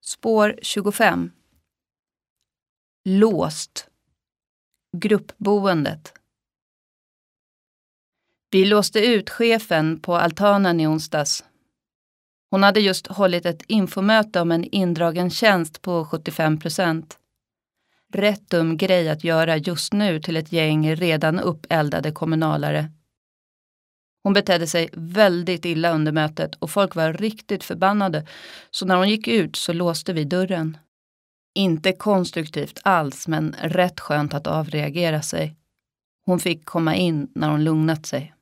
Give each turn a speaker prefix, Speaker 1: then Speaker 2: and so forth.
Speaker 1: Spår 25. Låst. Gruppboendet. Vi låste ut chefen på altanen i onsdags. Hon hade just hållit ett infomöte om en indragen tjänst på 75%. Rätt dum grej att göra just nu till ett gäng redan uppeldade kommunalare. Hon betedde sig väldigt illa under mötet och folk var riktigt förbannade, så när hon gick ut så låste vi dörren. Inte konstruktivt alls, men rätt skönt att avreagera sig. Hon fick komma in när hon lugnat sig.